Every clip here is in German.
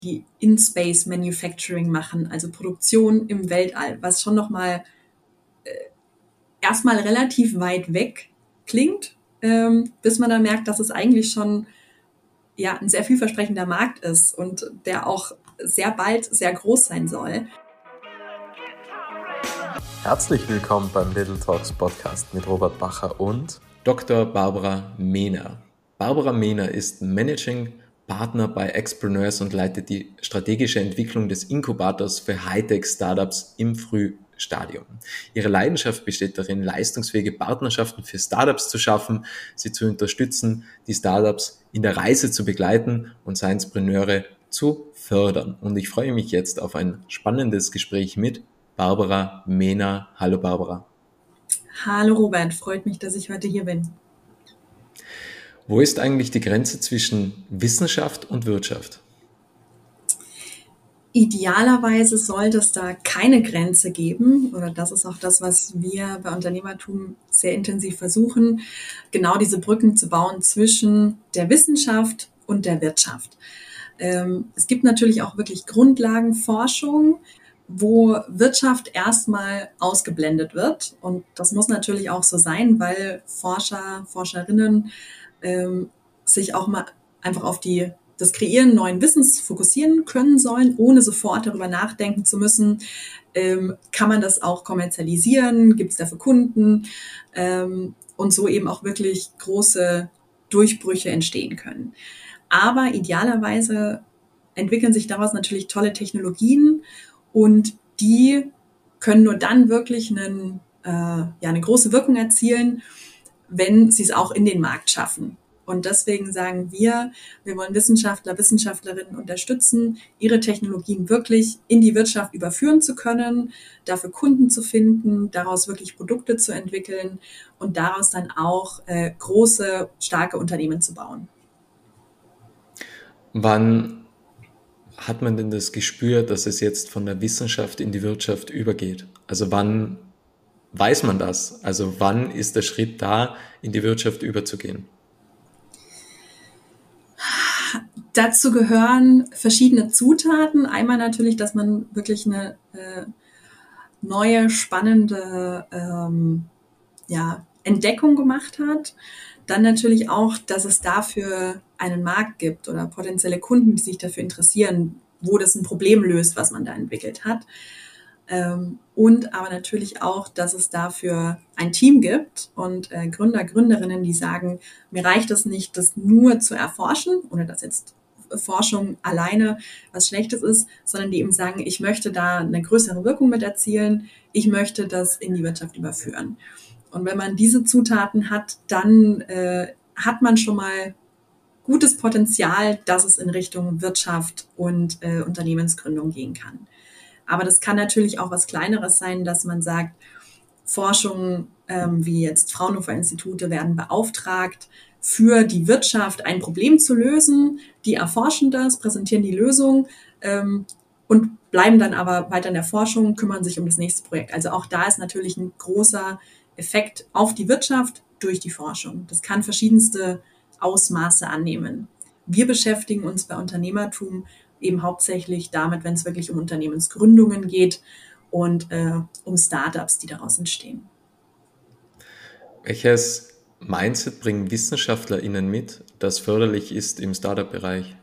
die In-Space Manufacturing machen, also Produktion im Weltall, was schon nochmal erstmal relativ weit weg klingt, bis man dann merkt, dass es eigentlich schon ein sehr vielversprechender Markt ist und der auch sehr bald sehr groß sein soll. Herzlich willkommen beim Little Talks Podcast mit Robert Bacher und Dr. Barbara Mehner. Barbara Mehner ist Managing Partner bei Expreneurs und leitet die strategische Entwicklung des Inkubators für Hightech-Startups im Frühstadium. Ihre Leidenschaft besteht darin, leistungsfähige Partnerschaften für Startups zu schaffen, sie zu unterstützen, die Startups in der Reise zu begleiten und Sciencepreneure zu fördern. Und ich freue mich jetzt auf ein spannendes Gespräch mit Barbara Mehner. Hallo Barbara. Hallo Robert, freut mich, dass ich heute hier bin. Wo ist eigentlich die Grenze zwischen Wissenschaft und Wirtschaft? Idealerweise sollte es da keine Grenze geben, oder das ist auch das, was wir bei Unternehmertum sehr intensiv versuchen, genau diese Brücken zu bauen zwischen der Wissenschaft und der Wirtschaft. Es gibt natürlich auch wirklich Grundlagenforschung, wo Wirtschaft erstmal ausgeblendet wird. Und das muss natürlich auch so sein, weil Forscher, Forscherinnen sich auch mal einfach auf das Kreieren neuen Wissens fokussieren können sollen, ohne sofort darüber nachdenken zu müssen, kann man das auch kommerzialisieren, gibt es dafür Kunden und so eben auch wirklich große Durchbrüche entstehen können. Aber idealerweise entwickeln sich daraus natürlich tolle Technologien und die können nur dann wirklich eine große Wirkung erzielen, wenn sie es auch in den Markt schaffen. Und deswegen sagen wir wollen Wissenschaftler, Wissenschaftlerinnen unterstützen, ihre Technologien wirklich in die Wirtschaft überführen zu können, dafür Kunden zu finden, daraus wirklich Produkte zu entwickeln und daraus dann auch große, starke Unternehmen zu bauen. Wann hat man denn das Gespür, dass es jetzt von der Wissenschaft in die Wirtschaft übergeht? Also wann weiß man das? Also wann ist der Schritt da, in die Wirtschaft überzugehen? Dazu gehören verschiedene Zutaten. Einmal natürlich, dass man wirklich eine neue, spannende Entdeckung gemacht hat. Dann natürlich auch, dass es dafür einen Markt gibt oder potenzielle Kunden, die sich dafür interessieren, wo das ein Problem löst, was man da entwickelt hat. Und aber natürlich auch, dass es dafür ein Team gibt und Gründer, Gründerinnen, die sagen, mir reicht es nicht, das nur zu erforschen oder dass jetzt Forschung alleine was Schlechtes ist, sondern die eben sagen, ich möchte da eine größere Wirkung mit erzielen, ich möchte das in die Wirtschaft überführen. Und wenn man diese Zutaten hat, dann hat man schon mal gutes Potenzial, dass es in Richtung Wirtschaft und Unternehmensgründung gehen kann. Aber das kann natürlich auch was Kleineres sein, dass man sagt, Forschung wie jetzt Fraunhofer-Institute werden beauftragt, für die Wirtschaft ein Problem zu lösen. Die erforschen das, präsentieren die Lösung und bleiben dann aber weiter in der Forschung, kümmern sich um das nächste Projekt. Also auch da ist natürlich ein großer Effekt auf die Wirtschaft durch die Forschung. Das kann verschiedenste Ausmaße annehmen. Wir beschäftigen uns bei Unternehmertum eben hauptsächlich damit, wenn es wirklich um Unternehmensgründungen geht und um Startups, die daraus entstehen. Welches Mindset bringen WissenschaftlerInnen mit, das förderlich ist im Startup-Bereich?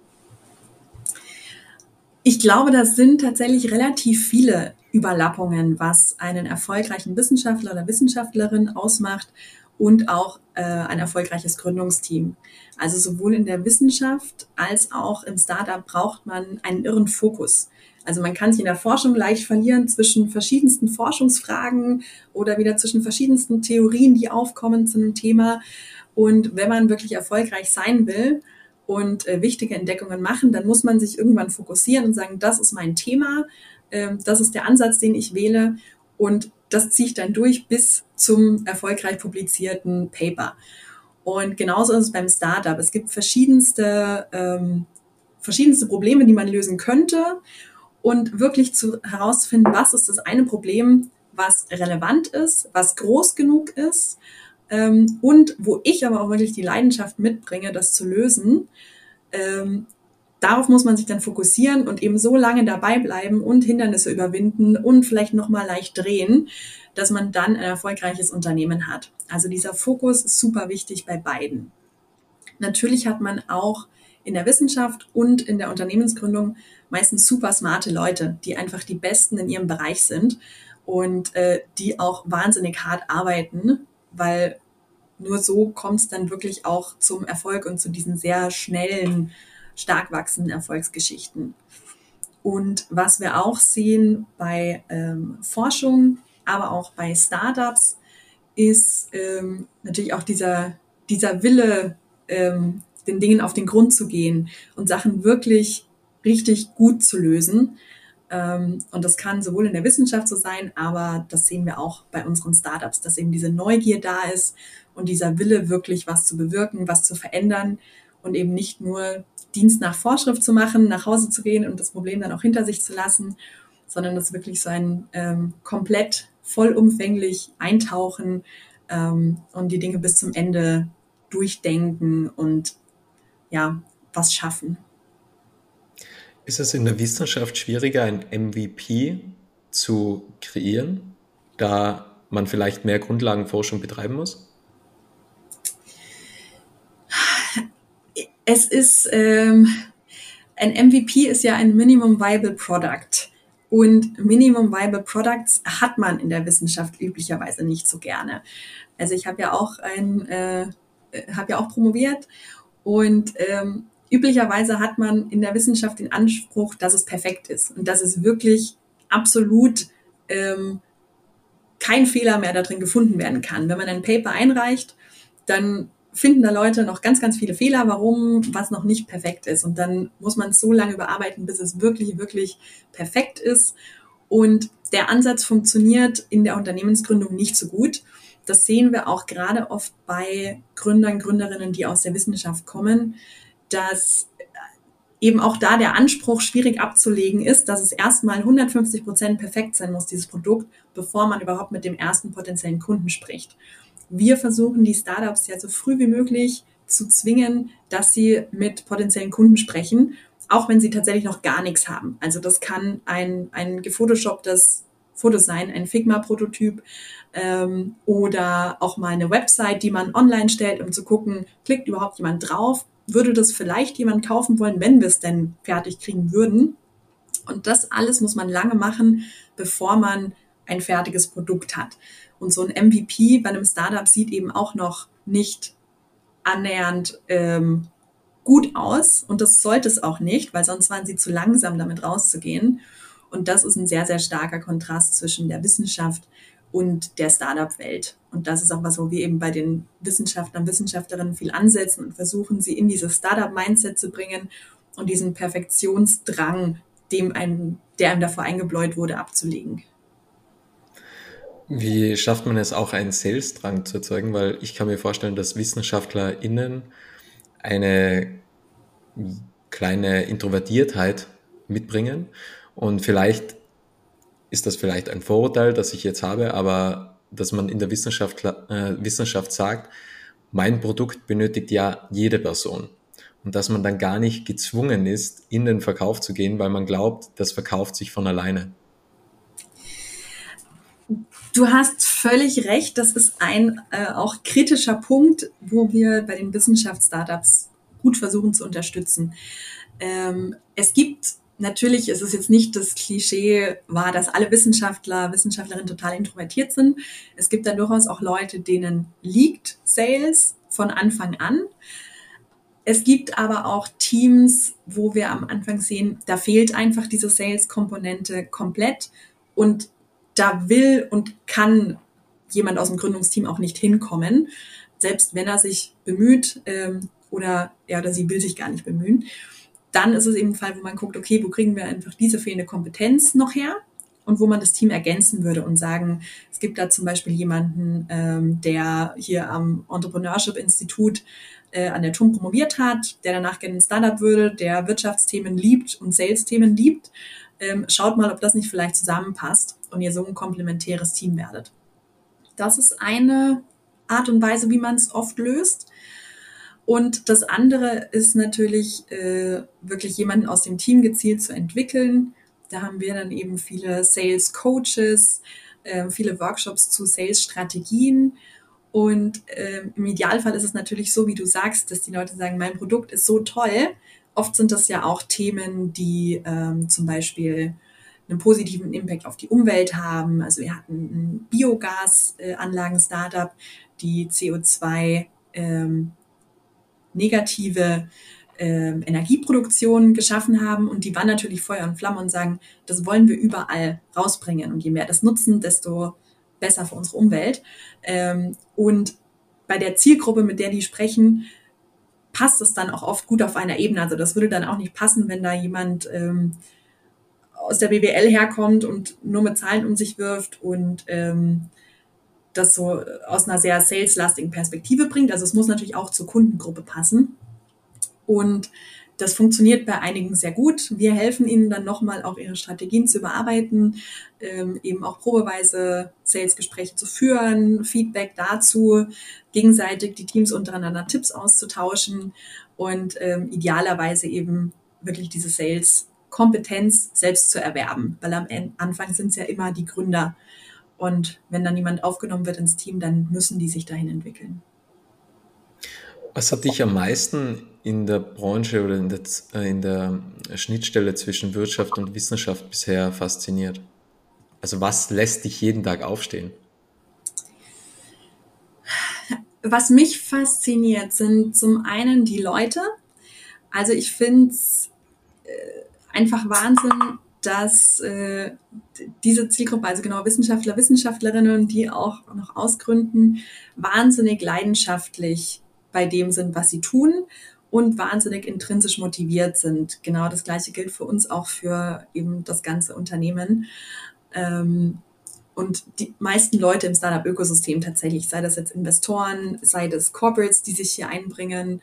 Ich glaube, das sind tatsächlich relativ viele Überlappungen, was einen erfolgreichen Wissenschaftler oder Wissenschaftlerin ausmacht und auch ein erfolgreiches Gründungsteam. Also sowohl in der Wissenschaft als auch im Startup braucht man einen irren Fokus. Also man kann sich in der Forschung leicht verlieren zwischen verschiedensten Forschungsfragen oder wieder zwischen verschiedensten Theorien, die aufkommen zu einem Thema. Und wenn man wirklich erfolgreich sein will und wichtige Entdeckungen machen, dann muss man sich irgendwann fokussieren und sagen, das ist mein Thema, das ist der Ansatz, den ich wähle und das ziehe ich dann durch bis zum erfolgreich publizierten Paper. Und genauso ist es beim Startup. Es gibt verschiedenste Probleme, die man lösen könnte und wirklich herauszufinden, was ist das eine Problem, was relevant ist, was groß genug ist und wo ich aber auch wirklich die Leidenschaft mitbringe, das zu lösen, darauf muss man sich dann fokussieren und eben so lange dabei bleiben und Hindernisse überwinden und vielleicht nochmal leicht drehen, dass man dann ein erfolgreiches Unternehmen hat. Also dieser Fokus ist super wichtig bei beiden. Natürlich hat man auch in der Wissenschaft und in der Unternehmensgründung meistens super smarte Leute, die einfach die Besten in ihrem Bereich sind und die auch wahnsinnig hart arbeiten, weil nur so kommt es dann wirklich auch zum Erfolg und zu diesen sehr schnellen, stark wachsenden Erfolgsgeschichten. Und was wir auch sehen bei Forschung, aber auch bei Startups, ist natürlich auch dieser Wille, den Dingen auf den Grund zu gehen und Sachen wirklich richtig gut zu lösen. Und das kann sowohl in der Wissenschaft so sein, aber das sehen wir auch bei unseren Startups, dass eben diese Neugier da ist und dieser Wille, wirklich was zu bewirken, was zu verändern und eben nicht nur Dienst nach Vorschrift zu machen, nach Hause zu gehen und das Problem dann auch hinter sich zu lassen, sondern das wirklich so ein komplett vollumfänglich eintauchen und die Dinge bis zum Ende durchdenken und ja, was schaffen. Ist es in der Wissenschaft schwieriger, ein MVP zu kreieren, da man vielleicht mehr Grundlagenforschung betreiben muss? Es ist, ein MVP ist ja ein Minimum Viable Product. Und Minimum Viable Products hat man in der Wissenschaft üblicherweise nicht so gerne. Also ich habe ja auch promoviert und üblicherweise hat man in der Wissenschaft den Anspruch, dass es perfekt ist und dass es wirklich absolut kein Fehler mehr da drin gefunden werden kann. Wenn man ein Paper einreicht, dann finden da Leute noch ganz, ganz viele Fehler, warum was noch nicht perfekt ist. Und dann muss man es so lange überarbeiten, bis es wirklich, wirklich perfekt ist. Und der Ansatz funktioniert in der Unternehmensgründung nicht so gut. Das sehen wir auch gerade oft bei Gründern, Gründerinnen, die aus der Wissenschaft kommen, dass eben auch da der Anspruch schwierig abzulegen ist, dass es erstmal 150% perfekt sein muss, dieses Produkt, bevor man überhaupt mit dem ersten potenziellen Kunden spricht. Wir versuchen, die Startups ja so früh wie möglich zu zwingen, dass sie mit potenziellen Kunden sprechen, auch wenn sie tatsächlich noch gar nichts haben. Also das kann ein gefotoshopptes Foto sein, ein Figma-Prototyp oder auch mal eine Website, die man online stellt, um zu gucken, klickt überhaupt jemand drauf? Würde das vielleicht jemand kaufen wollen, wenn wir es denn fertig kriegen würden? Und das alles muss man lange machen, bevor man ein fertiges Produkt hat. Und so ein MVP bei einem Startup sieht eben auch noch nicht annähernd gut aus. Und das sollte es auch nicht, weil sonst waren sie zu langsam, damit rauszugehen. Und das ist ein sehr, sehr starker Kontrast zwischen der Wissenschaft und der Startup-Welt. Und das ist auch was, wo wir eben bei den Wissenschaftlern, Wissenschaftlerinnen viel ansetzen und versuchen, sie in dieses Startup-Mindset zu bringen und diesen Perfektionsdrang, der einem davor eingebläut wurde, abzulegen. Wie schafft man es auch, einen Sales-Drang zu erzeugen? Weil ich kann mir vorstellen, dass WissenschaftlerInnen eine kleine Introvertiertheit mitbringen. Und vielleicht ist das vielleicht ein Vorurteil, das ich jetzt habe, aber dass man in der Wissenschaft sagt, mein Produkt benötigt ja jede Person. Und dass man dann gar nicht gezwungen ist, in den Verkauf zu gehen, weil man glaubt, das verkauft sich von alleine. Du hast völlig recht, das ist ein auch kritischer Punkt, wo wir bei den Wissenschaftsstartups gut versuchen zu unterstützen. Es gibt natürlich, ist es jetzt nicht das Klischee war, dass alle Wissenschaftler, Wissenschaftlerinnen total introvertiert sind. Es gibt da durchaus auch Leute, denen liegt Sales von Anfang an. Es gibt aber auch Teams, wo wir am Anfang sehen, da fehlt einfach diese Sales-Komponente komplett und da will und kann jemand aus dem Gründungsteam auch nicht hinkommen, selbst wenn er sich bemüht oder er oder sie will sich gar nicht bemühen. Dann ist es eben ein Fall, wo man guckt, okay, wo kriegen wir einfach diese fehlende Kompetenz noch her und wo man das Team ergänzen würde und sagen, es gibt da zum Beispiel jemanden, der hier am Entrepreneurship-Institut an der TUM promoviert hat, der danach gerne ein Startup würde, der Wirtschaftsthemen liebt und Sales-Themen liebt. Schaut mal, ob das nicht vielleicht zusammenpasst und ihr so ein komplementäres Team werdet. Das ist eine Art und Weise, wie man es oft löst. Und das andere ist natürlich wirklich jemanden aus dem Team gezielt zu entwickeln. Da haben wir dann eben viele Sales Coaches, viele Workshops zu Sales Strategien. Und im Idealfall ist es natürlich so, wie du sagst, dass die Leute sagen, mein Produkt ist so toll. Oft sind das ja auch Themen, die zum Beispiel einen positiven Impact auf die Umwelt haben. Also wir hatten ein Biogasanlagen-Startup, die CO2 negative Energieproduktion geschaffen haben, und die waren natürlich Feuer und Flamme und sagen, das wollen wir überall rausbringen, und je mehr das nutzen, desto besser für unsere Umwelt. Und bei der Zielgruppe, mit der die sprechen, passt es dann auch oft gut auf einer Ebene. Also das würde dann auch nicht passen, wenn da jemand aus der BWL herkommt und nur mit Zahlen um sich wirft und das so aus einer sehr saleslastigen Perspektive bringt. Also es muss natürlich auch zur Kundengruppe passen. Und das funktioniert bei einigen sehr gut. Wir helfen ihnen dann nochmal auch ihre Strategien zu überarbeiten, eben auch probeweise Sales-Gespräche zu führen, Feedback dazu, gegenseitig die Teams untereinander Tipps auszutauschen und idealerweise eben wirklich diese Sales-Kompetenz selbst zu erwerben, weil am Anfang sind es ja immer die Gründer. Und wenn dann jemand aufgenommen wird ins Team, dann müssen die sich dahin entwickeln. Was hat dich am meisten in der Branche oder in der Schnittstelle zwischen Wirtschaft und Wissenschaft bisher fasziniert? Also was lässt dich jeden Tag aufstehen? Was mich fasziniert, sind zum einen die Leute. Also ich finde es einfach Wahnsinn, dass diese Zielgruppe, also genau Wissenschaftler, Wissenschaftlerinnen, die auch noch ausgründen, wahnsinnig leidenschaftlich bei dem sind, was sie tun, und wahnsinnig intrinsisch motiviert sind. Genau das Gleiche gilt für uns auch für eben das ganze Unternehmen. Und die meisten Leute im Startup-Ökosystem tatsächlich, sei das jetzt Investoren, sei das Corporates, die sich hier einbringen,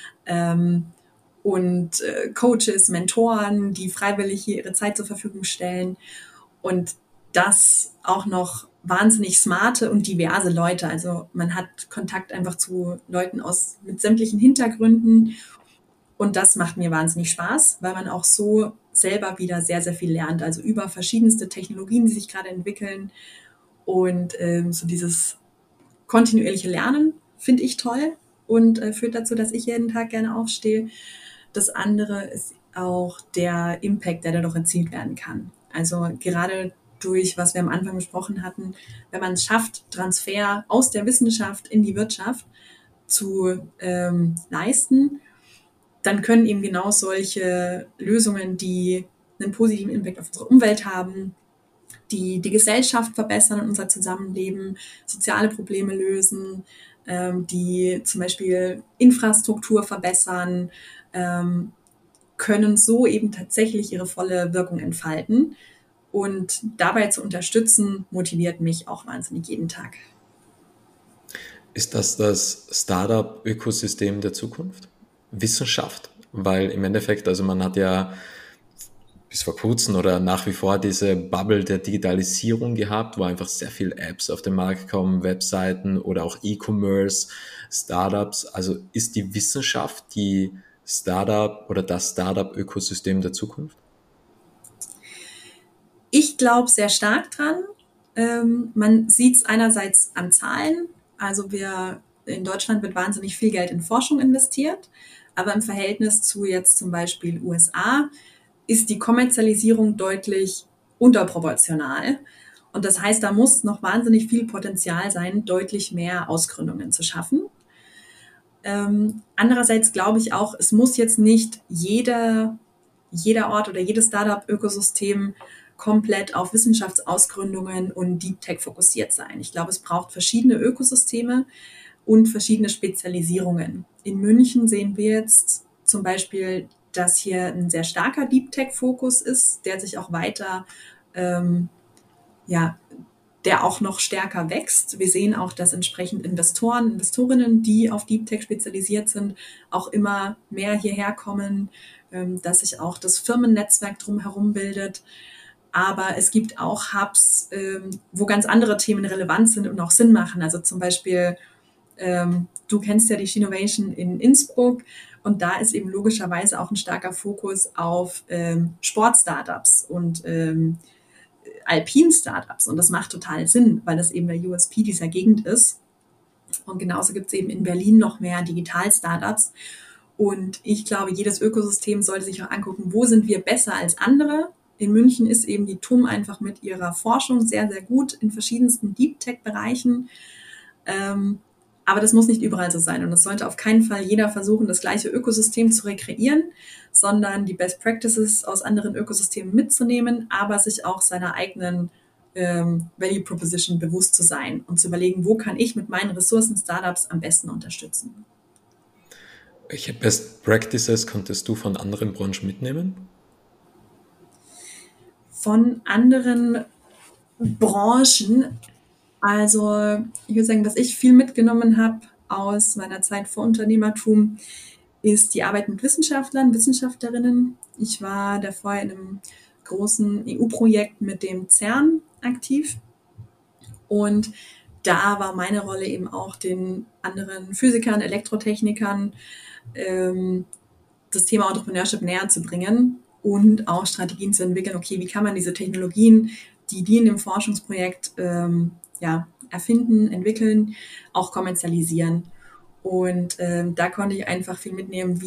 und Coaches, Mentoren, die freiwillig hier ihre Zeit zur Verfügung stellen, und das auch noch wahnsinnig smarte und diverse Leute. Also man hat Kontakt einfach zu Leuten mit sämtlichen Hintergründen, und das macht mir wahnsinnig Spaß, weil man auch so selber wieder sehr, sehr viel lernt. Also über verschiedenste Technologien, die sich gerade entwickeln, und so dieses kontinuierliche Lernen finde ich toll und führt dazu, dass ich jeden Tag gerne aufstehe. Das andere ist auch der Impact, der dadurch erzielt werden kann. Also gerade durch, was wir am Anfang besprochen hatten, wenn man es schafft, Transfer aus der Wissenschaft in die Wirtschaft zu leisten, dann können eben genau solche Lösungen, die einen positiven Impact auf unsere Umwelt haben, die Gesellschaft verbessern und unser Zusammenleben, soziale Probleme lösen, die zum Beispiel Infrastruktur verbessern, können so eben tatsächlich ihre volle Wirkung entfalten. Und dabei zu unterstützen, motiviert mich auch wahnsinnig jeden Tag. Ist das Startup-Ökosystem der Zukunft? Wissenschaft? Weil im Endeffekt, also man hat ja bis vor kurzem oder nach wie vor diese Bubble der Digitalisierung gehabt, wo einfach sehr viele Apps auf den Markt kommen, Webseiten oder auch E-Commerce, Startups. Also ist die Wissenschaft die Startup oder das Startup-Ökosystem der Zukunft? Ich glaube sehr stark dran. Man sieht es einerseits an Zahlen. Also in Deutschland wird wahnsinnig viel Geld in Forschung investiert, aber im Verhältnis zu jetzt zum Beispiel USA ist die Kommerzialisierung deutlich unterproportional. Und das heißt, da muss noch wahnsinnig viel Potenzial sein, deutlich mehr Ausgründungen zu schaffen. Andererseits glaube ich auch, es muss jetzt nicht jeder Ort oder jedes Startup-Ökosystem komplett auf Wissenschaftsausgründungen und Deep Tech fokussiert sein. Ich glaube, es braucht verschiedene Ökosysteme und verschiedene Spezialisierungen. In München sehen wir jetzt zum Beispiel, dass hier ein sehr starker Deep Tech-Fokus ist, der sich auch weiter, der auch noch stärker wächst. Wir sehen auch, dass entsprechend Investoren, Investorinnen, die auf Deep Tech spezialisiert sind, auch immer mehr hierher kommen, dass sich auch das Firmennetzwerk drumherum bildet. Aber es gibt auch Hubs, wo ganz andere Themen relevant sind und auch Sinn machen. Also zum Beispiel Du kennst ja die Shinovation in Innsbruck und da ist eben logischerweise auch ein starker Fokus auf Sport-Startups und Alpin-Startups. Und das macht total Sinn, weil das eben der USP dieser Gegend ist. Und genauso gibt es eben in Berlin noch mehr Digital-Startups. Und ich glaube, jedes Ökosystem sollte sich auch angucken, wo sind wir besser als andere. In München ist eben die TUM einfach mit ihrer Forschung sehr, sehr gut in verschiedensten Deep-Tech-Bereichen. Aber das muss nicht überall so sein. Und es sollte auf keinen Fall jeder versuchen, das gleiche Ökosystem zu rekreieren, sondern die Best Practices aus anderen Ökosystemen mitzunehmen, aber sich auch seiner eigenen Value Proposition bewusst zu sein und zu überlegen, wo kann ich mit meinen Ressourcen Startups am besten unterstützen. Welche Best Practices konntest du von anderen Branchen mitnehmen? Von anderen Branchen, also ich würde sagen, was ich viel mitgenommen habe aus meiner Zeit vor Unternehmertum, ist die Arbeit mit Wissenschaftlern, Wissenschaftlerinnen. Ich war davor in einem großen EU-Projekt mit dem CERN aktiv und da war meine Rolle eben auch den anderen Physikern, Elektrotechnikern das Thema Entrepreneurship näher zu bringen und auch Strategien zu entwickeln. Okay, wie kann man diese Technologien, die in dem Forschungsprojekt erfinden, entwickeln, auch kommerzialisieren. Und da konnte ich einfach viel mitnehmen,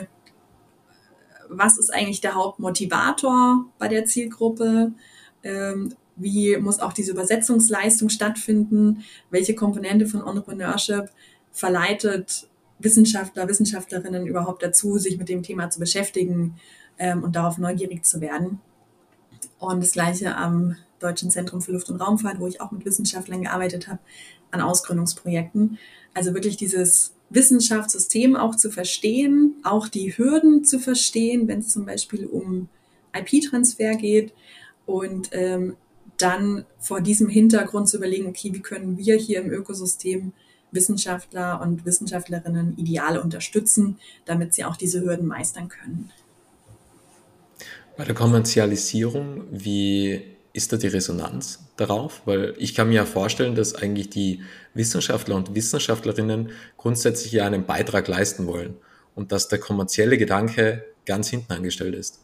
was ist eigentlich der Hauptmotivator bei der Zielgruppe, wie muss auch diese Übersetzungsleistung stattfinden, welche Komponente von Entrepreneurship verleitet Wissenschaftler, Wissenschaftlerinnen überhaupt dazu, sich mit dem Thema zu beschäftigen und darauf neugierig zu werden. Und das Gleiche am Deutschen Zentrum für Luft- und Raumfahrt, wo ich auch mit Wissenschaftlern gearbeitet habe, an Ausgründungsprojekten. Also wirklich dieses Wissenschaftssystem auch zu verstehen, auch die Hürden zu verstehen, wenn es zum Beispiel um IP-Transfer geht und dann vor diesem Hintergrund zu überlegen, okay, wie können wir hier im Ökosystem Wissenschaftler und Wissenschaftlerinnen ideal unterstützen, damit sie auch diese Hürden meistern können. Bei der Kommerzialisierung, wie ist da die Resonanz darauf? Weil ich kann mir ja vorstellen, dass eigentlich die Wissenschaftler und Wissenschaftlerinnen grundsätzlich ja einen Beitrag leisten wollen und dass der kommerzielle Gedanke ganz hinten angestellt ist.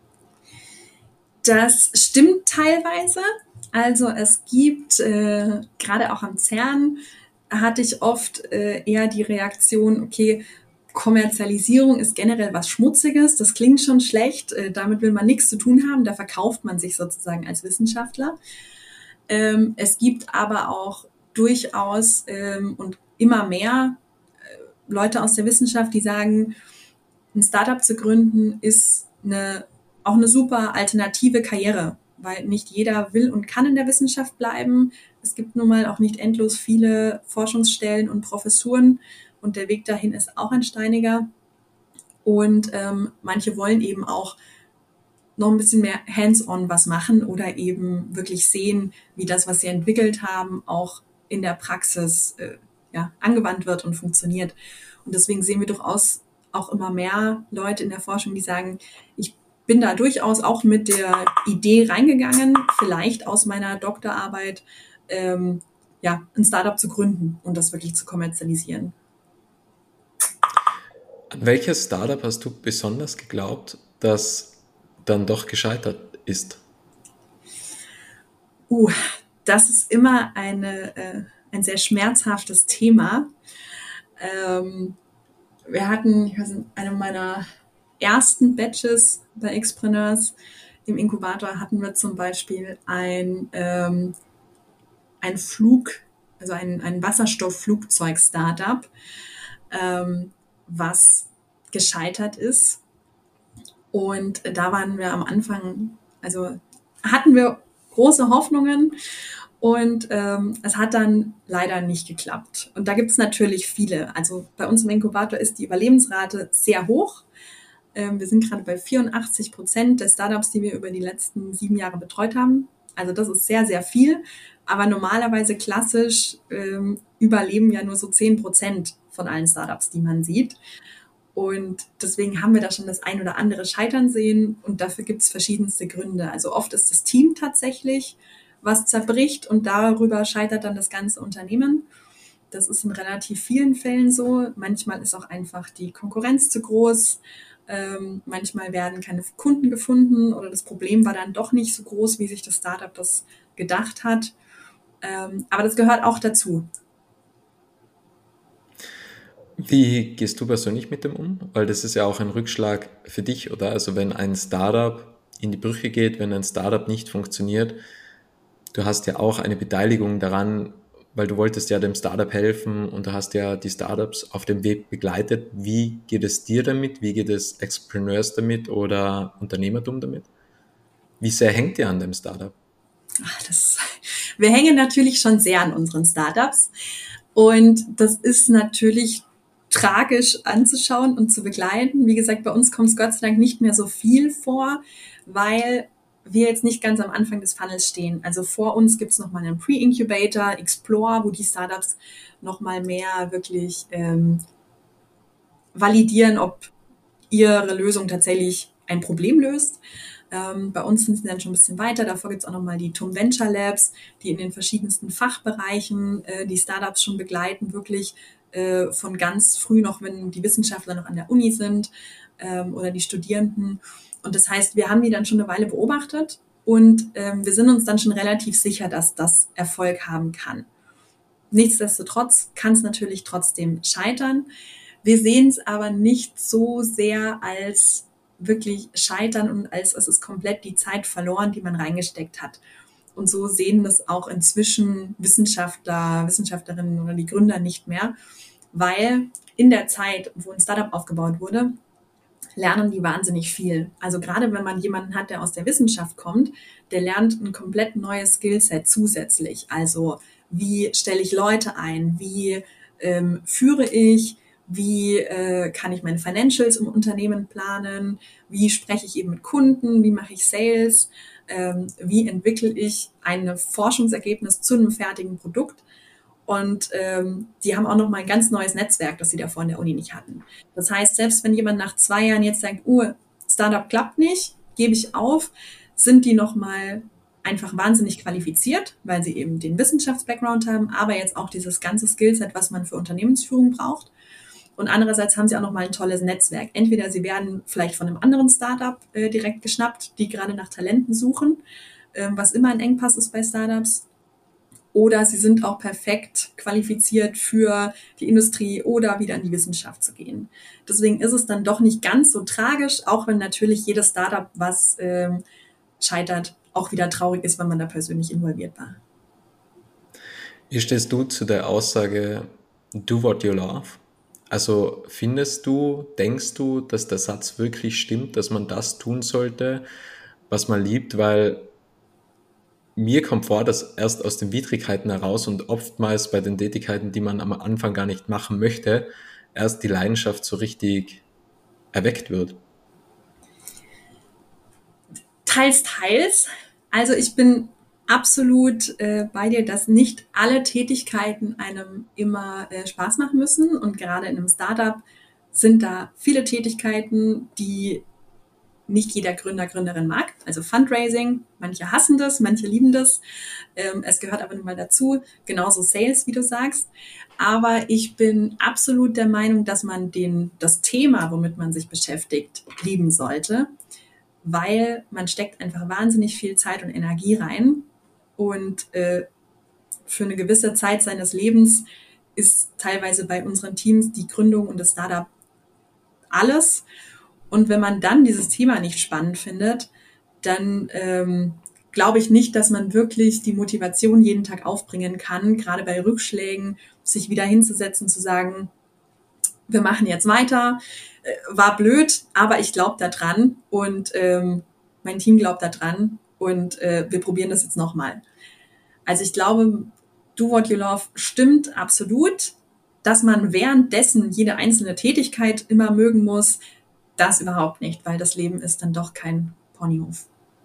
Das stimmt teilweise. Also es gibt, gerade auch am CERN, hatte ich oft eher die Reaktion, okay, Kommerzialisierung ist generell was Schmutziges, das klingt schon schlecht, damit will man nichts zu tun haben, da verkauft man sich sozusagen als Wissenschaftler. Es gibt aber auch durchaus und immer mehr Leute aus der Wissenschaft, die sagen, ein Startup zu gründen ist auch eine super alternative Karriere, weil nicht jeder will und kann in der Wissenschaft bleiben. Es gibt nun mal auch nicht endlos viele Forschungsstellen und Professuren und der Weg dahin ist auch ein steiniger. Und manche wollen eben auch noch ein bisschen mehr hands-on was machen oder eben wirklich sehen, wie das, was sie entwickelt haben, auch in der Praxis angewandt wird und funktioniert. Und deswegen sehen wir durchaus auch immer mehr Leute in der Forschung, die sagen, ich bin da durchaus auch mit der Idee reingegangen, vielleicht aus meiner Doktorarbeit ein Startup zu gründen und das wirklich zu kommerzialisieren. An welches Startup hast du besonders geglaubt, das dann doch gescheitert ist? Das ist immer ein sehr schmerzhaftes Thema. Wir hatten, ich weiß nicht, eine meiner ersten Batches bei Xpreneurs im Inkubator hatten wir zum Beispiel ein Wasserstoffflugzeug-Startup, was gescheitert ist. Und da waren wir am Anfang, also hatten wir große Hoffnungen und es hat dann leider nicht geklappt. Und da gibt es natürlich viele. Also bei uns im Inkubator ist die Überlebensrate sehr hoch. Wir sind gerade bei 84% der Startups, die wir über die letzten 7 Jahre betreut haben. Also das ist sehr, sehr viel. Aber normalerweise klassisch überleben ja nur so 10% von allen Startups, die man sieht. Und deswegen haben wir da schon das ein oder andere Scheitern sehen und dafür gibt es verschiedenste Gründe. Also oft ist das Team tatsächlich, was zerbricht und darüber scheitert dann das ganze Unternehmen. Das ist in relativ vielen Fällen so. Manchmal ist auch einfach die Konkurrenz zu groß. Manchmal werden keine Kunden gefunden oder das Problem war dann doch nicht so groß, wie sich das Startup das gedacht hat. Aber das gehört auch dazu. Wie gehst du persönlich mit dem um? Weil das ist ja auch ein Rückschlag für dich, oder? Also wenn ein Startup in die Brüche geht, wenn ein Startup nicht funktioniert, du hast ja auch eine Beteiligung daran, weil du wolltest ja dem Startup helfen und du hast ja die Startups auf dem Weg begleitet. Wie geht es dir damit? Wie geht es Expreneurs damit oder Unternehmertum damit? Wie sehr hängt ihr an dem Startup? Das, wir hängen natürlich schon sehr an unseren Startups und das ist natürlich tragisch anzuschauen und zu begleiten. Wie gesagt, bei uns kommt es Gott sei Dank nicht mehr so viel vor, weil wir jetzt nicht ganz am Anfang des Funnels stehen. Also vor uns gibt es nochmal einen Pre-Incubator, Explore, wo die Startups nochmal mehr wirklich validieren, ob ihre Lösung tatsächlich ein Problem löst. Bei uns sind sie dann schon ein bisschen weiter. Davor gibt es auch nochmal die TUM Venture Labs, die in den verschiedensten Fachbereichen die Startups schon begleiten, wirklich von ganz früh noch, wenn die Wissenschaftler noch an der Uni sind oder die Studierenden. Und das heißt, wir haben die dann schon eine Weile beobachtet und wir sind uns dann schon relativ sicher, dass das Erfolg haben kann. Nichtsdestotrotz kann es natürlich trotzdem scheitern. Wir sehen es aber nicht so sehr als wirklich scheitern und als es ist komplett die Zeit verloren, die man reingesteckt hat. Und so sehen das auch inzwischen Wissenschaftler, Wissenschaftlerinnen oder die Gründer nicht mehr, weil in der Zeit, wo ein Startup aufgebaut wurde, lernen die wahnsinnig viel. Also gerade wenn man jemanden hat, der aus der Wissenschaft kommt, der lernt ein komplett neues Skillset zusätzlich. Also wie stelle ich Leute ein? Wie führe ich? Wie kann ich meine Financials im Unternehmen planen? Wie spreche ich eben mit Kunden? Wie mache ich Sales? Wie entwickle ich ein Forschungsergebnis zu einem fertigen Produkt? Und die haben auch noch mal ein ganz neues Netzwerk, das sie davor in der Uni nicht hatten. Das heißt, selbst wenn jemand nach 2 Jahren jetzt sagt, Startup klappt nicht, gebe ich auf, sind die noch mal einfach wahnsinnig qualifiziert, weil sie eben den Wissenschafts-Background haben, aber jetzt auch dieses ganze Skillset, was man für Unternehmensführung braucht. Und andererseits haben sie auch noch mal ein tolles Netzwerk. Entweder sie werden vielleicht von einem anderen Startup direkt geschnappt, die gerade nach Talenten suchen, was immer ein Engpass ist bei Startups, oder sie sind auch perfekt qualifiziert für die Industrie oder wieder in die Wissenschaft zu gehen. Deswegen ist es dann doch nicht ganz so tragisch, auch wenn natürlich jedes Startup, was scheitert, auch wieder traurig ist, wenn man da persönlich involviert war. Wie stehst du zu der Aussage, do what you love? Also denkst du, dass der Satz wirklich stimmt, dass man das tun sollte, was man liebt? Weil mir kommt vor, dass erst aus den Widrigkeiten heraus und oftmals bei den Tätigkeiten, die man am Anfang gar nicht machen möchte, erst die Leidenschaft so richtig erweckt wird. Teils, teils. Also ich bin absolut bei dir, dass nicht alle Tätigkeiten einem immer Spaß machen müssen. Und gerade in einem Startup sind da viele Tätigkeiten, die nicht jeder Gründer, Gründerin mag. Also Fundraising, manche hassen das, manche lieben das. Es gehört aber nun mal dazu. Genauso Sales, wie du sagst. Aber ich bin absolut der Meinung, dass man das Thema, womit man sich beschäftigt, lieben sollte, weil man steckt einfach wahnsinnig viel Zeit und Energie rein. Und für eine gewisse Zeit seines Lebens ist teilweise bei unseren Teams die Gründung und das Startup alles. Und wenn man dann dieses Thema nicht spannend findet, dann glaube ich nicht, dass man wirklich die Motivation jeden Tag aufbringen kann, gerade bei Rückschlägen, sich wieder hinzusetzen, zu sagen, wir machen jetzt weiter, war blöd, aber ich glaube da dran und mein Team glaubt da dran und wir probieren das jetzt nochmal. Also ich glaube, do what you love stimmt absolut, dass man währenddessen jede einzelne Tätigkeit immer mögen muss, das überhaupt nicht, weil das Leben ist dann doch kein Ponyhof.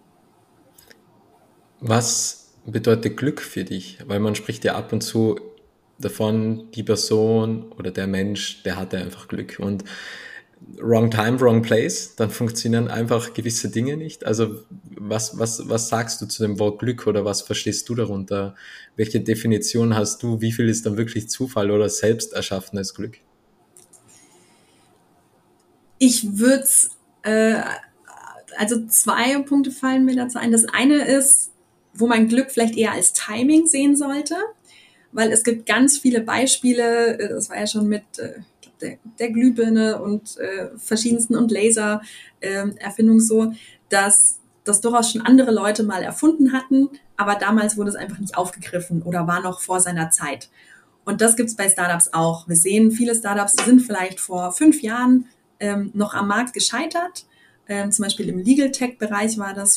Was bedeutet Glück für dich? Weil man spricht ja ab und zu davon, die Person oder der Mensch, der hatte einfach Glück. Und wrong time, wrong place, dann funktionieren einfach gewisse Dinge nicht. Also was sagst du zu dem Wort Glück oder was verstehst du darunter? Welche Definition hast du? Wie viel ist dann wirklich Zufall oder selbst erschaffenes Glück? Ich würde also 2 Punkte fallen mir dazu ein. Das eine ist, wo man Glück vielleicht eher als Timing sehen sollte, weil es gibt ganz viele Beispiele, das war ja schon mit der Glühbirne und verschiedensten und Laser-Erfindungen so, dass das durchaus schon andere Leute mal erfunden hatten, aber damals wurde es einfach nicht aufgegriffen oder war noch vor seiner Zeit. Und das gibt es bei Startups auch. Wir sehen, viele Startups sind vielleicht vor 5 Jahren noch am Markt gescheitert. Zum Beispiel im Legal Tech-Bereich war das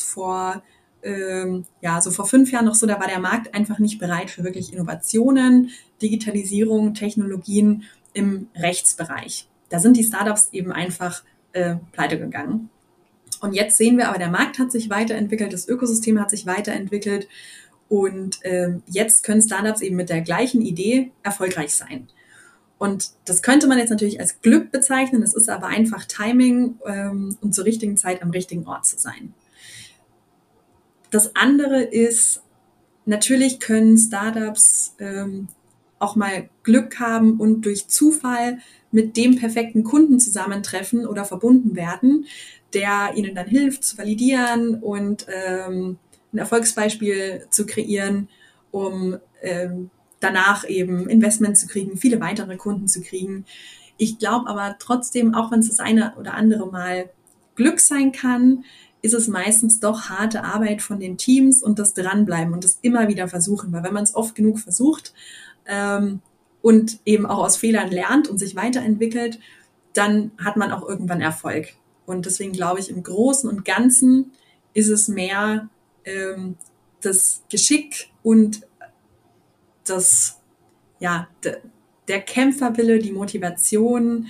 so vor 5 Jahren noch so, da war der Markt einfach nicht bereit für wirklich Innovationen, Digitalisierung, Technologien im Rechtsbereich. Da sind die Startups eben einfach pleite gegangen. Und jetzt sehen wir aber, der Markt hat sich weiterentwickelt, das Ökosystem hat sich weiterentwickelt und jetzt können Startups eben mit der gleichen Idee erfolgreich sein. Und das könnte man jetzt natürlich als Glück bezeichnen, das ist aber einfach Timing und zur richtigen Zeit am richtigen Ort zu sein. Das andere ist, natürlich können Startups auch mal Glück haben und durch Zufall mit dem perfekten Kunden zusammentreffen oder verbunden werden, der ihnen dann hilft zu validieren und ein Erfolgsbeispiel zu kreieren, um danach eben Investment zu kriegen, viele weitere Kunden zu kriegen. Ich glaube aber trotzdem, auch wenn es das eine oder andere Mal Glück sein kann, ist es meistens doch harte Arbeit von den Teams und das Dranbleiben und das immer wieder versuchen. Weil wenn man es oft genug versucht und eben auch aus Fehlern lernt und sich weiterentwickelt, dann hat man auch irgendwann Erfolg. Und deswegen glaube ich, im Großen und Ganzen ist es mehr das Geschick und das, ja, der Kämpferwille, die Motivation,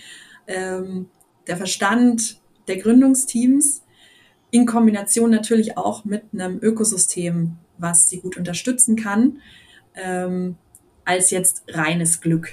der Verstand der Gründungsteams in Kombination natürlich auch mit einem Ökosystem, was sie gut unterstützen kann, als jetzt reines Glück.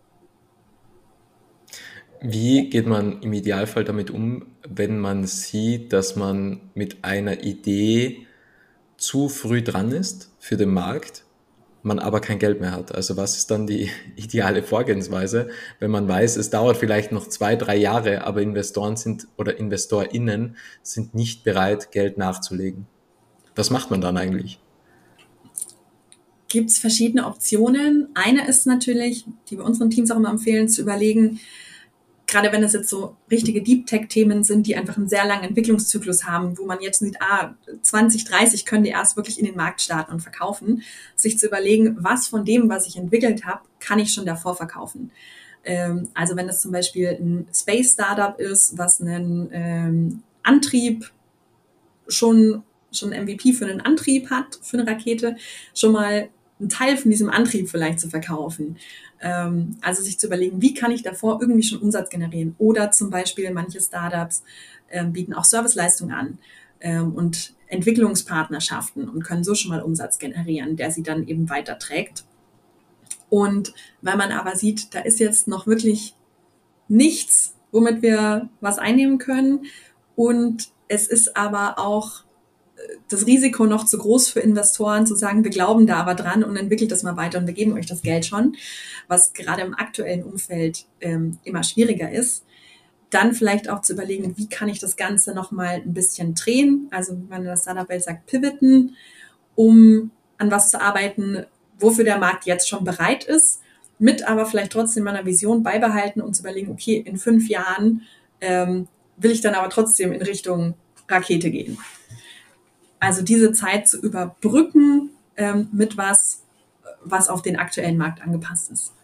Wie geht man im Idealfall damit um, wenn man sieht, dass man mit einer Idee zu früh dran ist für den Markt, man aber kein Geld mehr hat? Also was ist dann die ideale Vorgehensweise, wenn man weiß, es dauert vielleicht noch 2, 3 Jahre, aber Investoren sind oder InvestorInnen sind nicht bereit, Geld nachzulegen? Was macht man dann eigentlich? Gibt es verschiedene Optionen. Eine ist natürlich, die wir unseren Teams auch immer empfehlen, zu überlegen, gerade wenn es jetzt so richtige Deep-Tech-Themen sind, die einfach einen sehr langen Entwicklungszyklus haben, wo man jetzt sieht, 2030 können die erst wirklich in den Markt starten und verkaufen, sich zu überlegen, was von dem, was ich entwickelt habe, kann ich schon davor verkaufen. Also wenn das zum Beispiel ein Space-Startup ist, was einen Antrieb schon MVP für einen Antrieb hat, für eine Rakete, schon mal einen Teil von diesem Antrieb vielleicht zu verkaufen. Also sich zu überlegen, wie kann ich davor irgendwie schon Umsatz generieren? Oder zum Beispiel manche Startups bieten auch Serviceleistungen an und Entwicklungspartnerschaften und können so schon mal Umsatz generieren, der sie dann eben weiterträgt. Und wenn man aber sieht, da ist jetzt noch wirklich nichts, womit wir was einnehmen können und es ist aber auch das Risiko noch zu groß für Investoren, zu sagen, wir glauben da aber dran und entwickelt das mal weiter und wir geben euch das Geld schon, was gerade im aktuellen Umfeld immer schwieriger ist. Dann vielleicht auch zu überlegen, wie kann ich das Ganze nochmal ein bisschen drehen, also wie man in der Startup-Welt sagt, pivoten, um an was zu arbeiten, wofür der Markt jetzt schon bereit ist, mit aber vielleicht trotzdem meiner Vision beibehalten und zu überlegen, okay, in 5 Jahren will ich dann aber trotzdem in Richtung Rakete gehen. Also diese Zeit zu überbrücken mit was auf den aktuellen Markt angepasst ist.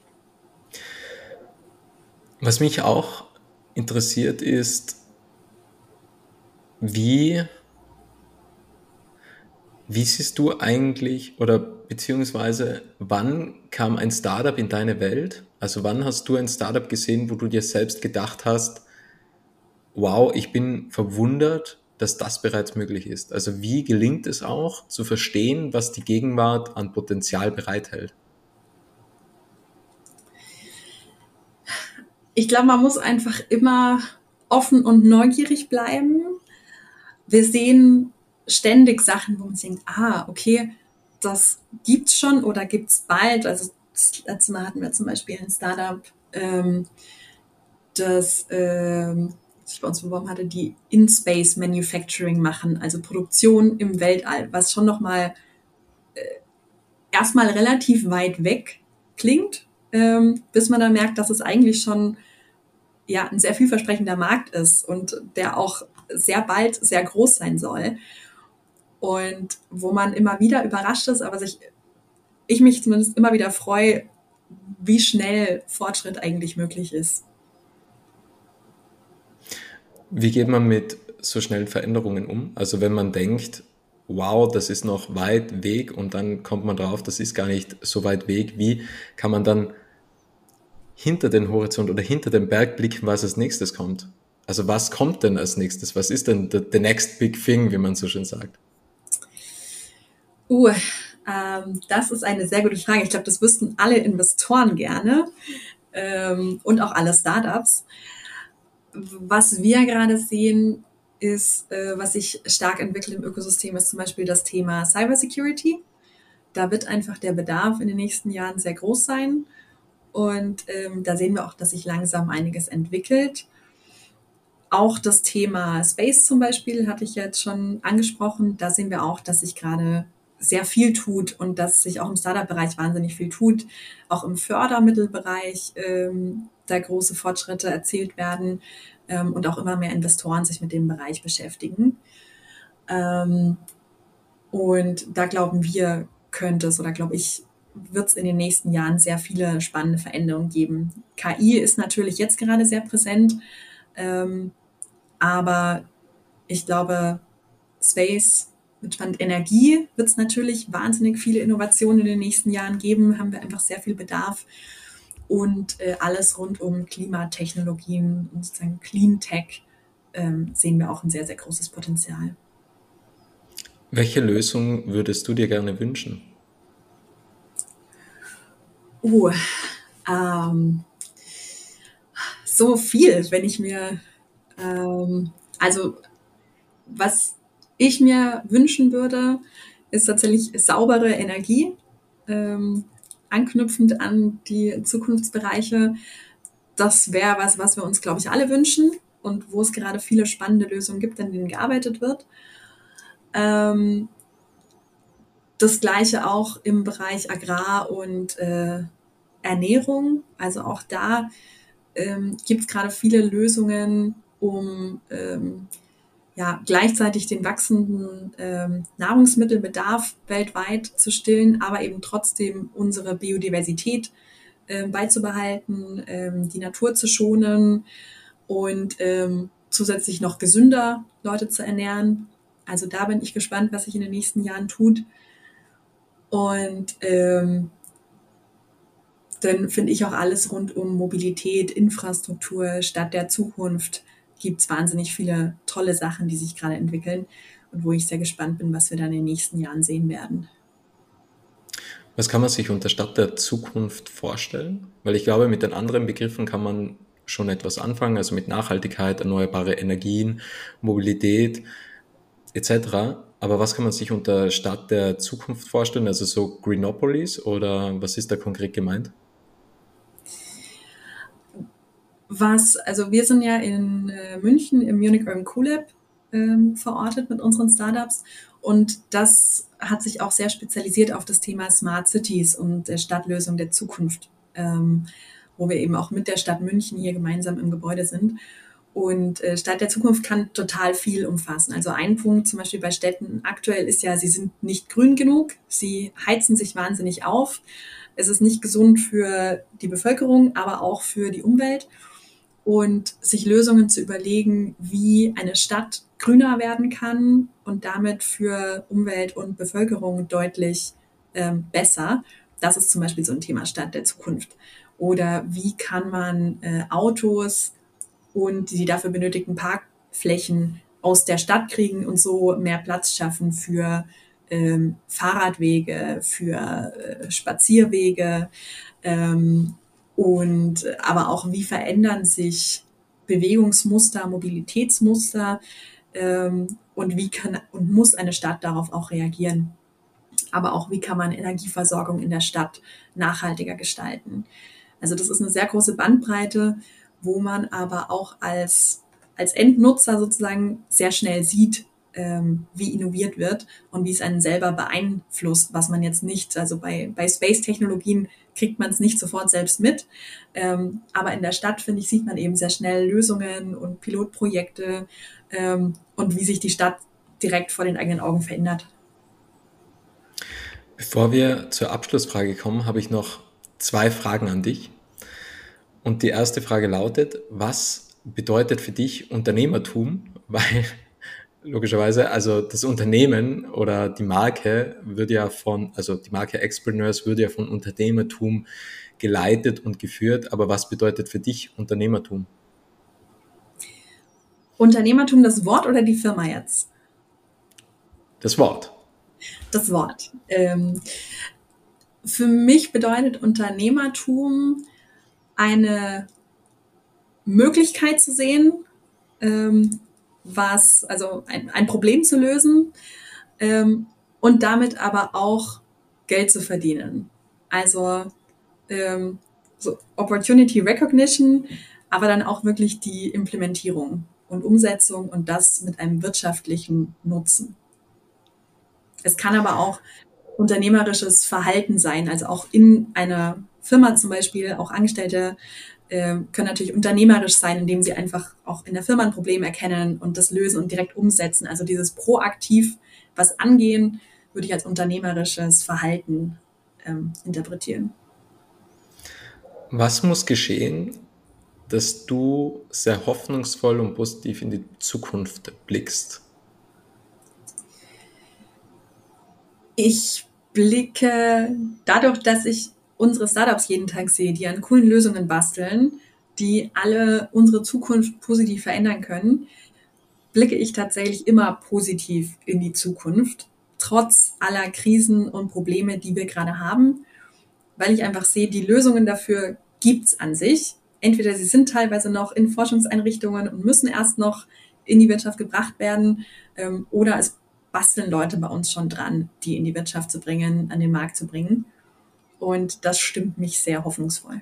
Was mich auch interessiert ist, wie siehst du eigentlich oder beziehungsweise wann kam ein Startup in deine Welt? Also wann hast du ein Startup gesehen, wo du dir selbst gedacht hast, wow, ich bin verwundert, dass das bereits möglich ist? Also wie gelingt es auch zu verstehen, was die Gegenwart an Potenzial bereithält? Ich glaube, man muss einfach immer offen und neugierig bleiben. Wir sehen ständig Sachen, wo man denkt, okay, das gibt's schon oder gibt's bald. Also das letzte Mal hatten wir zum Beispiel ein Startup, das sich bei uns beworben hatte, die In-Space Manufacturing machen, also Produktion im Weltall, was schon nochmal erstmal relativ weit weg klingt, bis man dann merkt, dass es eigentlich schon ein sehr vielversprechender Markt ist und der auch sehr bald sehr groß sein soll. Und wo man immer wieder überrascht ist, aber ich mich zumindest immer wieder freue, wie schnell Fortschritt eigentlich möglich ist. Wie geht man mit so schnellen Veränderungen um? Also wenn man denkt, wow, das ist noch weit weg und dann kommt man drauf, das ist gar nicht so weit weg, wie kann man dann hinter den Horizont oder hinter den Berg blicken, was als nächstes kommt? Also was kommt denn als nächstes? Was ist denn the next big thing, wie man so schön sagt? Das ist eine sehr gute Frage. Ich glaube, das wüssten alle Investoren gerne und auch alle Startups. Was wir gerade sehen, ist, was sich stark entwickelt im Ökosystem, ist zum Beispiel das Thema Cybersecurity. Da wird einfach der Bedarf in den nächsten Jahren sehr groß sein. Und da sehen wir auch, dass sich langsam einiges entwickelt. Auch das Thema Space zum Beispiel hatte ich jetzt schon angesprochen. Da sehen wir auch, dass sich gerade sehr viel tut und dass sich auch im Startup-Bereich wahnsinnig viel tut. Auch im Fördermittelbereich da große Fortschritte erzielt werden und auch immer mehr Investoren sich mit dem Bereich beschäftigen. Und da glauben wir, könnte es oder glaube ich, wird es in den nächsten Jahren sehr viele spannende Veränderungen geben. KI ist natürlich jetzt gerade sehr präsent, aber ich glaube, Space mit spannend Energie wird es natürlich wahnsinnig viele Innovationen in den nächsten Jahren geben, haben wir einfach sehr viel Bedarf. Und alles rund um Klimatechnologien und sozusagen Clean Tech sehen wir auch ein sehr, sehr großes Potenzial. Welche Lösung würdest du dir gerne wünschen? Ähm, so viel, wenn ich mir, also was ich mir wünschen würde, ist tatsächlich saubere Energie, anknüpfend an die Zukunftsbereiche. Das wäre was wir uns, glaube ich, alle wünschen und wo es gerade viele spannende Lösungen gibt, an denen gearbeitet wird. Das Gleiche auch im Bereich Agrar und Ernährung. Also auch da gibt es gerade viele Lösungen, um gleichzeitig den wachsenden Nahrungsmittelbedarf weltweit zu stillen, aber eben trotzdem unsere Biodiversität beizubehalten, die Natur zu schonen und zusätzlich noch gesünder Leute zu ernähren. Also da bin ich gespannt, was sich in den nächsten Jahren tut. Und dann finde ich auch alles rund um Mobilität, Infrastruktur, Stadt der Zukunft gibt es wahnsinnig viele tolle Sachen, die sich gerade entwickeln und wo ich sehr gespannt bin, was wir dann in den nächsten Jahren sehen werden. Was kann man sich unter Stadt der Zukunft vorstellen? Weil ich glaube, mit den anderen Begriffen kann man schon etwas anfangen, also mit Nachhaltigkeit, erneuerbare Energien, Mobilität etc. Aber was kann man sich unter Stadt der Zukunft vorstellen? Also so Greenopolis oder was ist da konkret gemeint? Also wir sind ja in München im Munich Urban CoLab verortet mit unseren Startups und das hat sich auch sehr spezialisiert auf das Thema Smart Cities und der Stadtlösung der Zukunft, wo wir eben auch mit der Stadt München hier gemeinsam im Gebäude sind. Und Stadt der Zukunft kann total viel umfassen. Also ein Punkt zum Beispiel bei Städten aktuell ist ja, sie sind nicht grün genug, sie heizen sich wahnsinnig auf. Es ist nicht gesund für die Bevölkerung, aber auch für die Umwelt. Und sich Lösungen zu überlegen, wie eine Stadt grüner werden kann und damit für Umwelt und Bevölkerung deutlich besser. Das ist zum Beispiel so ein Thema Stadt der Zukunft. Oder wie kann man Autos und die dafür benötigten Parkflächen aus der Stadt kriegen und so mehr Platz schaffen für Fahrradwege, für Spazierwege, Und aber auch, wie verändern sich Bewegungsmuster, Mobilitätsmuster, und wie kann und muss eine Stadt darauf auch reagieren. Aber auch, wie kann man Energieversorgung in der Stadt nachhaltiger gestalten. Also das ist eine sehr große Bandbreite, wo man aber auch als Endnutzer sozusagen sehr schnell sieht, wie innoviert wird und wie es einen selber beeinflusst, was man jetzt nicht, also bei Space-Technologien kriegt man es nicht sofort selbst mit, aber in der Stadt, finde ich, sieht man eben sehr schnell Lösungen und Pilotprojekte, und wie sich die Stadt direkt vor den eigenen Augen verändert. Bevor wir zur Abschlussfrage kommen, habe ich noch 2 Fragen an dich. Und die erste Frage lautet, was bedeutet für dich Unternehmertum? Weil logischerweise, also das Unternehmen oder die Marke die Marke Expreneurs würde ja von Unternehmertum geleitet und geführt. Aber was bedeutet für dich Unternehmertum? Unternehmertum das Wort oder die Firma jetzt? Das Wort. Das Wort. Für mich bedeutet Unternehmertum eine Möglichkeit zu sehen, also ein Problem zu lösen, und damit aber auch Geld zu verdienen. Also so Opportunity Recognition, aber dann auch wirklich die Implementierung und Umsetzung und das mit einem wirtschaftlichen Nutzen. Es kann aber auch unternehmerisches Verhalten sein, also auch in einer Firma zum Beispiel, auch Angestellte können natürlich unternehmerisch sein, indem sie einfach auch in der Firma ein Problem erkennen und das lösen und direkt umsetzen. Also dieses proaktiv was angehen, würde ich als unternehmerisches Verhalten interpretieren. Was muss geschehen, dass du sehr hoffnungsvoll und positiv in die Zukunft blickst? Ich blicke dadurch, dass ich unsere Startups jeden Tag sehe, die an coolen Lösungen basteln, die alle unsere Zukunft positiv verändern können, blicke ich tatsächlich immer positiv in die Zukunft, trotz aller Krisen und Probleme, die wir gerade haben, weil ich einfach sehe, die Lösungen dafür gibt's an sich. Entweder sie sind teilweise noch in Forschungseinrichtungen und müssen erst noch in die Wirtschaft gebracht werden, oder es basteln Leute bei uns schon dran, die in die Wirtschaft zu bringen, an den Markt zu bringen. Und das stimmt mich sehr hoffnungsvoll.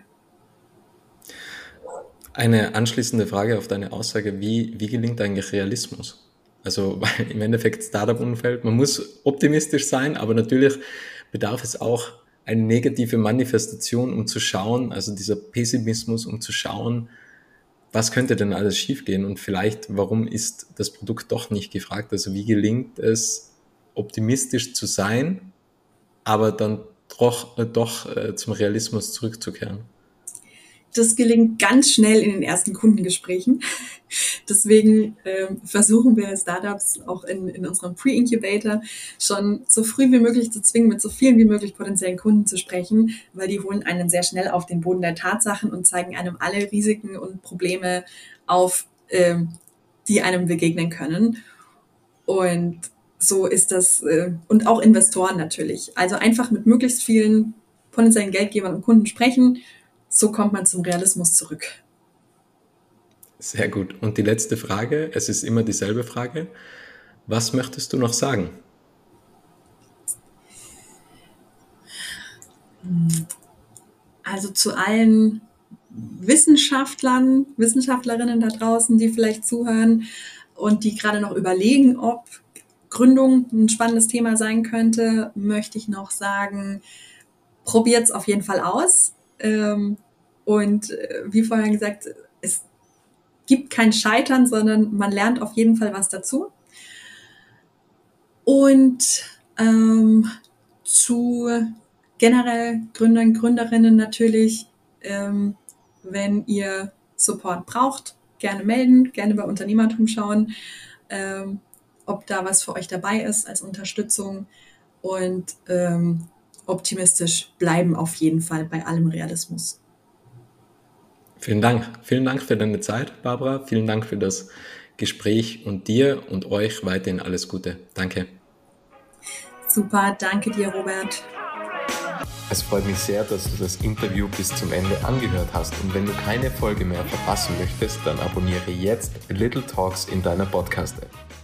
Eine anschließende Frage auf deine Aussage, wie gelingt eigentlich Realismus? Also weil im Endeffekt Startup-Umfeld, man muss optimistisch sein, aber natürlich bedarf es auch eine negative Manifestation, um zu schauen, also dieser Pessimismus, um zu schauen, was könnte denn alles schiefgehen und vielleicht, warum ist das Produkt doch nicht gefragt? Also wie gelingt es, optimistisch zu sein, aber dann doch zum Realismus zurückzukehren? Das gelingt ganz schnell in den ersten Kundengesprächen. Deswegen versuchen wir Startups auch in unserem Pre-Incubator schon so früh wie möglich zu zwingen, mit so vielen wie möglich potenziellen Kunden zu sprechen, weil die holen einen sehr schnell auf den Boden der Tatsachen und zeigen einem alle Risiken und Probleme auf, die einem begegnen können. Und so ist das, und auch Investoren natürlich. Also einfach mit möglichst vielen potenziellen Geldgebern und Kunden sprechen. So kommt man zum Realismus zurück. Sehr gut. Und die letzte Frage, es ist immer dieselbe Frage. Was möchtest du noch sagen? Also zu allen Wissenschaftlerinnen da draußen, die vielleicht zuhören und die gerade noch überlegen, ob Gründung ein spannendes Thema sein könnte, möchte ich noch sagen, probiert es auf jeden Fall aus. Und wie vorhin gesagt, es gibt kein Scheitern, sondern man lernt auf jeden Fall was dazu. Und zu generell Gründern, Gründerinnen natürlich, wenn ihr Support braucht, gerne melden, gerne bei Unternehmertum schauen, ob da was für euch dabei ist als Unterstützung und optimistisch bleiben auf jeden Fall bei allem Realismus. Vielen Dank. Vielen Dank für deine Zeit, Barbara. Vielen Dank für das Gespräch und dir und euch weiterhin alles Gute. Danke. Super, danke dir, Robert. Es freut mich sehr, dass du das Interview bis zum Ende angehört hast und wenn du keine Folge mehr verpassen möchtest, dann abonniere jetzt Little Talks in deiner Podcast-App.